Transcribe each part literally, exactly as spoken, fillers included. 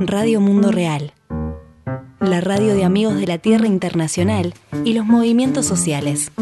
Radio Mundo Real, la radio de Amigos de la Tierra Internacional y los movimientos sociales.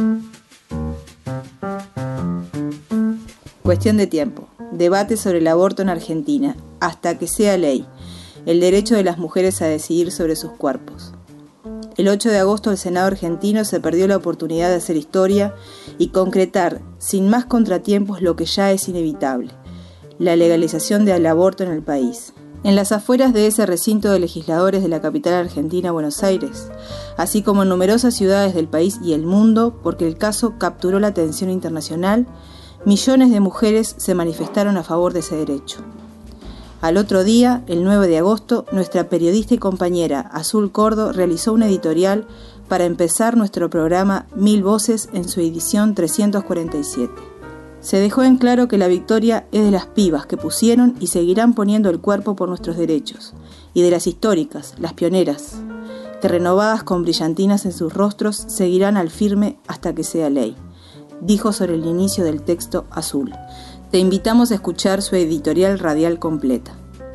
Cuestión de tiempo. Debate sobre el aborto en Argentina, hasta que sea ley. El derecho de las mujeres a decidir sobre sus cuerpos. El ocho de agosto el Senado argentino se perdió la oportunidad de hacer historia y concretar, sin más contratiempos, lo que ya es inevitable: la legalización del aborto en el país. En las afueras de ese recinto de legisladores de la capital argentina, Buenos Aires, así como en numerosas ciudades del país y el mundo, porque el caso capturó la atención internacional, millones de mujeres se manifestaron a favor de ese derecho. Al otro día, el nueve de agosto, nuestra periodista y compañera Azul Cordo realizó un editorial para empezar nuestro programa Mil Voces en su edición trescientos cuarenta y siete. Se dejó en claro que la victoria es de las pibas que pusieron y seguirán poniendo el cuerpo por nuestros derechos, y de las históricas, las pioneras, que renovadas con brillantinas en sus rostros seguirán al firme hasta que sea ley, dijo sobre el inicio del texto Azul. Te invitamos a escuchar su editorial radial completa.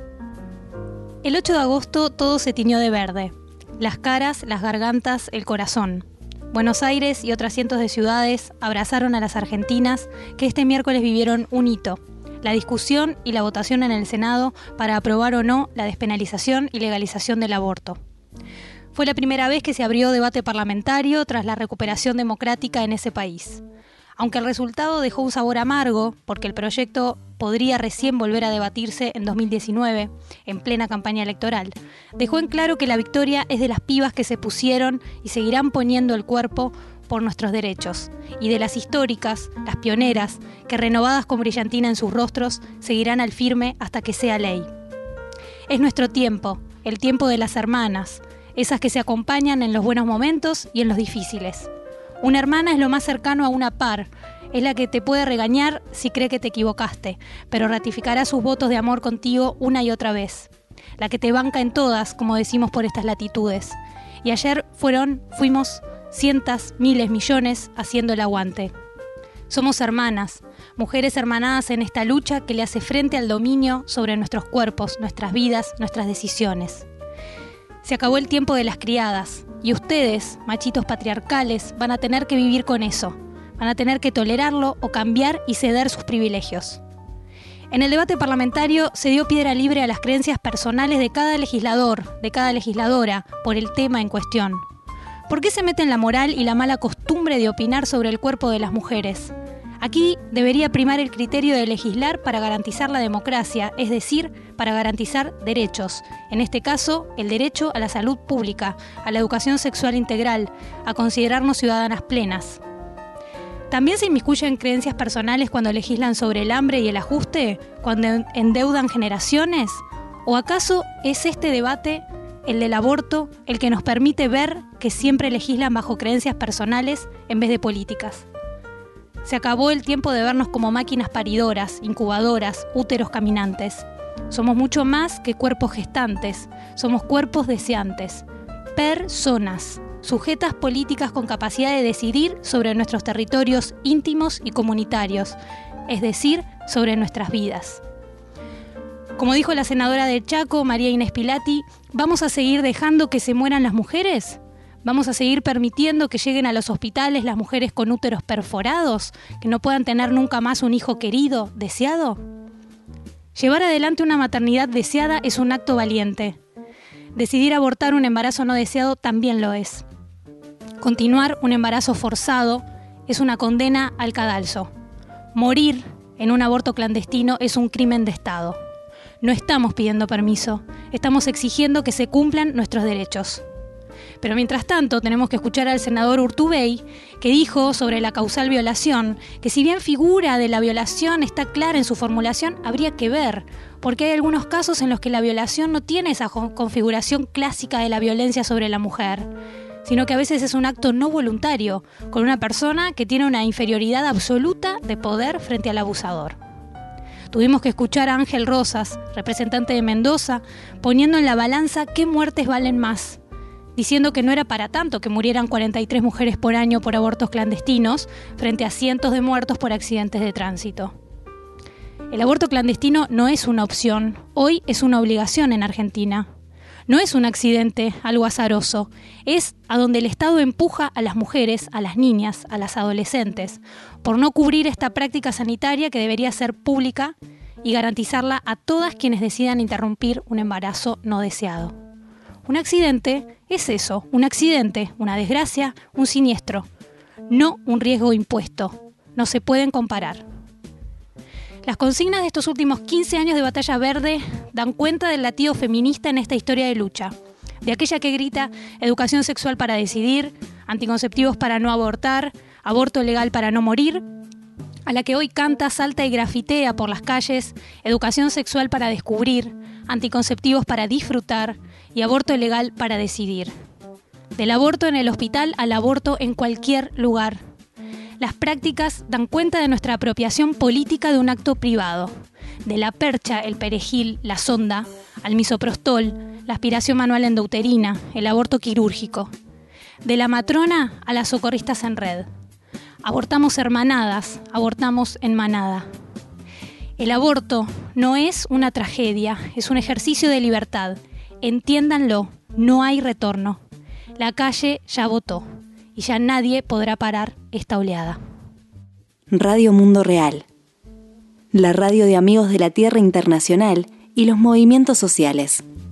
El ocho de agosto todo se tiñó de verde. Las caras, las gargantas, el corazón. Buenos Aires y otras cientos de ciudades abrazaron a las argentinas que este miércoles vivieron un hito: la discusión y la votación en el Senado para aprobar o no la despenalización y legalización del aborto. Fue la primera vez que se abrió debate parlamentario tras la recuperación democrática en ese país. Aunque el resultado dejó un sabor amargo, porque el proyecto podría recién volver a debatirse en dos mil diecinueve, en plena campaña electoral, dejó en claro que la victoria es de las pibas que se pusieron y seguirán poniendo el cuerpo por nuestros derechos, y de las históricas, las pioneras, que renovadas con brillantina en sus rostros, seguirán al firme hasta que sea ley. Es nuestro tiempo, el tiempo de las hermanas, esas que se acompañan en los buenos momentos y en los difíciles. Una hermana es lo más cercano a una par, es la que te puede regañar si cree que te equivocaste, pero ratificará sus votos de amor contigo una y otra vez. La que te banca en todas, como decimos por estas latitudes. Y ayer fueron, fuimos cientos, miles, millones haciendo el aguante. Somos hermanas, mujeres hermanadas en esta lucha que le hace frente al dominio sobre nuestros cuerpos, nuestras vidas, nuestras decisiones. Se acabó el tiempo de las criadas, y ustedes, machitos patriarcales, van a tener que vivir con eso. Van a tener que tolerarlo o cambiar y ceder sus privilegios. En el debate parlamentario se dio piedra libre a las creencias personales de cada legislador, de cada legisladora, por el tema en cuestión. ¿Por qué se meten la moral y la mala costumbre de opinar sobre el cuerpo de las mujeres? Aquí debería primar el criterio de legislar para garantizar la democracia, es decir, para garantizar derechos. En este caso, el derecho a la salud pública, a la educación sexual integral, a considerarnos ciudadanas plenas. ¿También se inmiscuyen creencias personales cuando legislan sobre el hambre y el ajuste, cuando endeudan generaciones? ¿O acaso es este debate, el del aborto, el que nos permite ver que siempre legislan bajo creencias personales en vez de políticas? Se acabó el tiempo de vernos como máquinas paridoras, incubadoras, úteros caminantes. Somos mucho más que cuerpos gestantes, somos cuerpos deseantes, personas, sujetas políticas con capacidad de decidir sobre nuestros territorios íntimos y comunitarios, es decir, sobre nuestras vidas. Como dijo la senadora del Chaco, María Inés Pilati, ¿vamos a seguir dejando que se mueran las mujeres? ¿Vamos a seguir permitiendo que lleguen a los hospitales las mujeres con úteros perforados, que no puedan tener nunca más un hijo querido, deseado? Llevar adelante una maternidad deseada es un acto valiente. Decidir abortar un embarazo no deseado también lo es. Continuar un embarazo forzado es una condena al cadalso. Morir en un aborto clandestino es un crimen de Estado. No estamos pidiendo permiso, estamos exigiendo que se cumplan nuestros derechos. Pero mientras tanto tenemos que escuchar al senador Urtubey, que dijo sobre la causal violación, que si bien figura de la violación está clara en su formulación, habría que ver, porque hay algunos casos en los que la violación no tiene esa configuración clásica de la violencia sobre la mujer, sino que a veces es un acto no voluntario, con una persona que tiene una inferioridad absoluta de poder frente al abusador. Tuvimos que escuchar a Ángel Rosas, representante de Mendoza, poniendo en la balanza qué muertes valen más, diciendo que no era para tanto que murieran cuarenta y tres mujeres por año por abortos clandestinos frente a cientos de muertos por accidentes de tránsito. El aborto clandestino no es una opción, hoy es una obligación en Argentina. No es un accidente, algo azaroso. Es a donde el Estado empuja a las mujeres, a las niñas, a las adolescentes, por no cubrir esta práctica sanitaria que debería ser pública y garantizarla a todas quienes decidan interrumpir un embarazo no deseado. Un accidente es eso, un accidente, una desgracia, un siniestro, no un riesgo impuesto. No se pueden comparar. Las consignas de estos últimos quince años de Batalla Verde dan cuenta del latido feminista en esta historia de lucha, de aquella que grita educación sexual para decidir, anticonceptivos para no abortar, aborto legal para no morir, a la que hoy canta, salta y grafitea por las calles, educación sexual para descubrir, anticonceptivos para disfrutar y aborto legal para decidir. Del aborto en el hospital al aborto en cualquier lugar. Las prácticas dan cuenta de nuestra apropiación política de un acto privado, de la percha, el perejil, la sonda, al misoprostol, la aspiración manual endouterina, el aborto quirúrgico. De la matrona a las socorristas en red. Abortamos hermanadas, abortamos en manada. El aborto no es una tragedia, es un ejercicio de libertad. Entiéndanlo, no hay retorno. La calle ya votó y ya nadie podrá parar esta oleada. Radio Mundo Real, la radio de Amigos de la Tierra Internacional y los movimientos sociales.